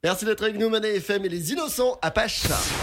Merci d'être avec nous, Manet FM et les Innocents, Apache.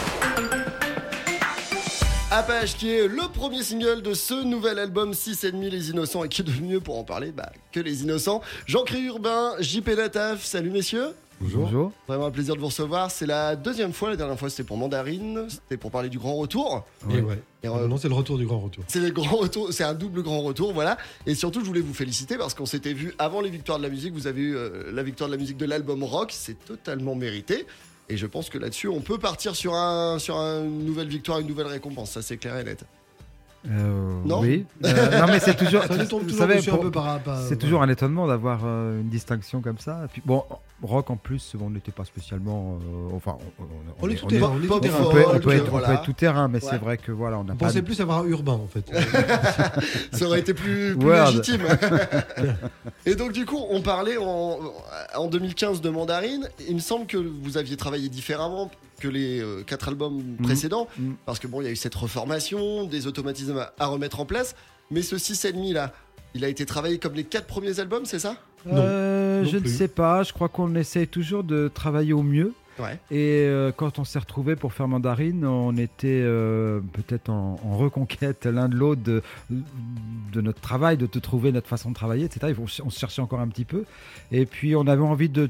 Apache qui est le premier single de ce nouvel album 6,5 Les Innocents, et qui est de mieux pour en parler que les Innocents. Jean-Cri Urbain, JP Nataf, salut messieurs. Bonjour. Vraiment un plaisir de vous recevoir. C'est la deuxième fois. La dernière fois, c'était pour Mandarine. C'était pour parler du grand retour. Et non, c'est le retour du grand retour. C'est le grand retour. C'est un double grand retour, voilà. Et surtout, je voulais vous féliciter parce qu'on s'était vu avant les victoires de la musique. Vous avez eu la victoire de la musique de l'album rock. C'est totalement mérité. Et je pense que là-dessus, on peut partir sur une nouvelle victoire, une nouvelle récompense. Ça, c'est clair et net. Non. Oui. Non, mais c'est toujours. Ça nous tombe toujours dessus un peu par c'est toujours un étonnement d'avoir une distinction comme ça. Et puis, bon, rock en plus, on n'était pas spécialement. On est tout terrain. On peut être tout terrain, mais c'est vrai que voilà, on pensait plus avoir urbain en fait. Ça aurait été plus légitime. Et donc, du coup, on parlait en 2015 de Mandarine. Il me semble que vous aviez travaillé différemment que les 4 albums précédents, parce que bon, il y a eu cette reformation, des automatismes à remettre en place, mais ce 6,5 là, il a été travaillé comme les 4 premiers albums, c'est ça ? Je ne sais pas, je crois qu'on essaye toujours de travailler au mieux. Ouais. Et quand on s'est retrouvés pour faire Mandarine, on était peut-être en reconquête l'un de l'autre de notre travail, de trouver notre façon de travailler, etc. On se cherchait encore un petit peu. Et puis on avait envie de...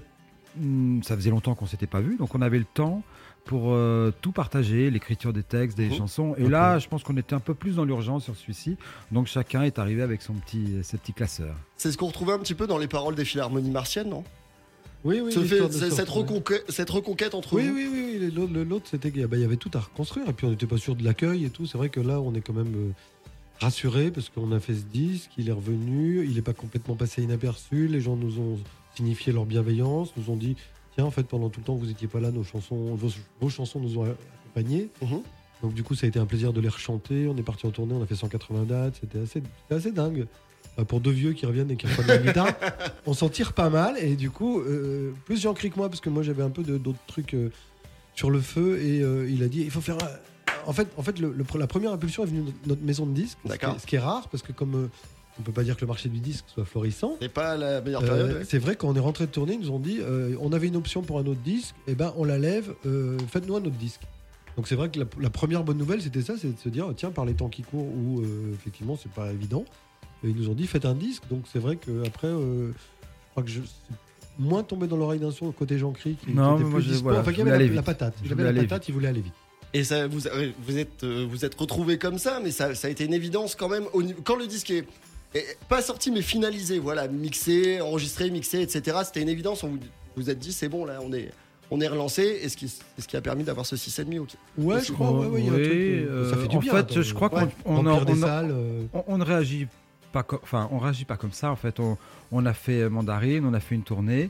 Ça faisait longtemps qu'on ne s'était pas vu, donc on avait le temps pour tout partager, l'écriture des textes, des chansons. Et là, je pense qu'on était un peu plus dans l'urgence sur celui-ci. Donc chacun est arrivé avec ses petits classeurs. C'est ce qu'on retrouvait un petit peu dans les paroles des Philharmonies martiennes, non ? Oui. Cette reconquête entre vous. Oui. L'autre, c'était qu'il y avait tout à reconstruire. Et puis on n'était pas sûr de l'accueil et tout. C'est vrai que là, on est quand même rassurés parce qu'on a fait ce disque, il est revenu, il n'est pas complètement passé inaperçu. Les gens nous ont signifié leur bienveillance, nous ont dit... Tiens, en fait, pendant tout le temps, vous n'étiez pas là, vos chansons nous ont accompagnés. Donc, du coup, ça a été un plaisir de les rechanter. On est parti en tournée, on a fait 180 dates. C'était assez dingue. Pour 2 vieux qui reviennent et qui reprennent la guitare, on s'en tire pas mal. Et du coup, plus Jean-Cri que moi, parce que moi, j'avais un peu d'autres trucs sur le feu. Et il a dit, il faut faire... En fait, la première impulsion est venue de notre maison de disques. Ce qui est rare, parce que comme... on peut pas dire que le marché du disque soit florissant. C'est pas la meilleure période. C'est vrai, quand on est rentré de tournée, ils nous ont dit on avait une option pour un autre disque, et on la lève, faites-nous un autre disque. Donc c'est vrai que la première bonne nouvelle, c'était ça, c'est de se dire tiens, par les temps qui courent, où effectivement c'est pas évident. Et ils nous ont dit faites un disque. Donc c'est vrai qu'après, je crois que je suis moins tombé dans l'oreille d'un sourd côté Jean-Cri qui était plus dispo. Enfin, il y avait la patate. Il voulait aller vite. Et ça, vous êtes retrouvés comme ça, mais ça a été une évidence quand même. Quand le disque est pas sorti, mais finalisé, voilà, mixé, enregistré, mixé, etc. C'était une évidence. On vous êtes dit, c'est bon, là, on est relancé. Et ce qui a permis d'avoir ce 6,5 aussi. Ouais, je crois. Ouais, il y a un truc, ça fait du bien. En fait, je crois qu'on ne réagit pas. On réagit pas comme ça. En fait, on a fait Mandarine, on a fait une tournée.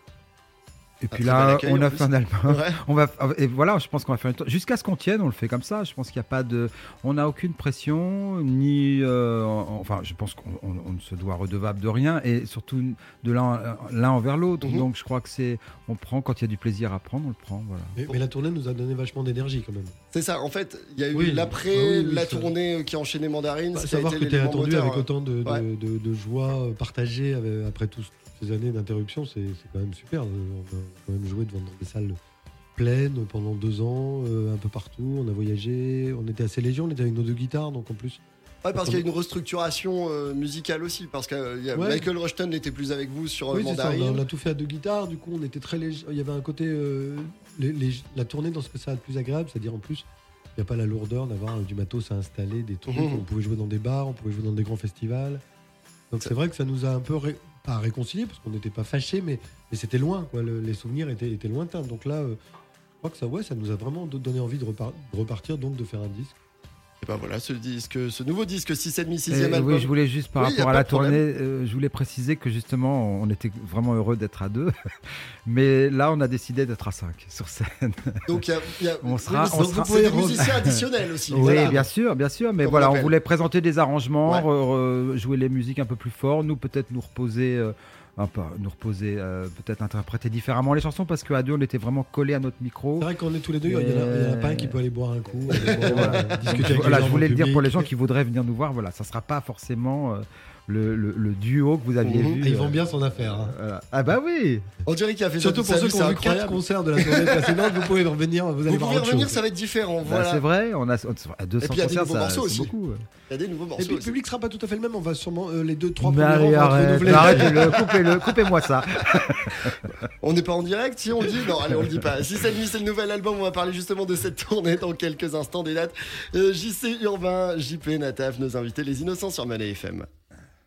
Et puis là, on a fait un album. Ouais. Et voilà, je pense qu'on va faire une tournée. Jusqu'à ce qu'on tienne, on le fait comme ça. Je pense qu'il n'y a pas de. On n'a aucune pression, ni. Je pense qu'on ne se doit redevable de rien, et surtout de l'un envers l'autre. Donc je crois que c'est. On prend, quand il y a du plaisir à prendre, on le prend. Voilà. Mais la tournée nous a donné vachement d'énergie quand même. C'est ça, en fait, il y a eu l'après, la tournée qui a enchaîné Mandarine. Savoir que tu es attendu avec autant de joie partagée après tout ces années d'interruption, c'est quand même super. On a quand même joué devant des salles pleines pendant 2 ans, un peu partout. On a voyagé, on était assez léger, on était avec nos 2 guitares, donc en plus. Ouais, parce qu'il y a une restructuration musicale aussi, parce que Michael Rushton n'était plus avec vous sur Mandarine. C'est ça, on a tout fait à 2 guitares, du coup on était très léger. Il y avait un côté, la tournée dans ce que ça a de plus agréable, c'est-à-dire en plus, il n'y a pas la lourdeur d'avoir du matos à installer, des trucs. On pouvait jouer dans des bars, on pouvait jouer dans des grands festivals. Donc c'est vrai que ça nous a un peu pas réconcilier parce qu'on n'était pas fâchés, mais c'était loin, quoi. Les souvenirs étaient lointains. Donc là, je crois que ça nous a vraiment donné envie de repartir, donc de faire un disque. Et ben voilà, ce nouveau disque 6,5, 6e album. Oui, je voulais juste par rapport à la tournée, je voulais préciser que justement, on était vraiment heureux d'être à 2, mais là, on a décidé d'être à 5 sur scène. Donc vous pouvez des musiciens additionnels aussi. Oui, voilà. bien sûr, mais voilà, on voulait présenter des arrangements, jouer les musiques un peu plus fort, nous peut-être nous reposer. Peut-être interpréter différemment les chansons, parce qu'à 2 on était vraiment collés à notre micro. C'est vrai qu'on est tous les 2, il y en a pas un qui peut aller boire un coup, discuter avec je voulais le dire pour les gens qui voudraient venir nous voir, voilà, ça sera pas forcément le duo que vous aviez vu. Ils vont bien son affaire. Hein. Voilà. Ah bah oui. On dirait qu'il a fait surtout pour ceux qui ont vu 4 concerts de la tournée précédente, vous pouvez revenir. Vous pouvez revenir, ça va être différent. Voilà. C'est vrai, on a à 200 concerts, c'est aussi. Beaucoup. Il y a des nouveaux morceaux. Et puis le public sera pas tout à fait le même. On va sûrement les 2-3 premiers rangs renouveler. Arrêtez-le, coupez-moi ça. On n'est pas en direct si on dit non, allez, on le dit pas. Si cette nuit c'est le nouvel album, on va parler justement de cette tournée dans quelques instants, des dates. JC Urbain, JP, Nataf, nos invités, les Innocents sur Malais FM.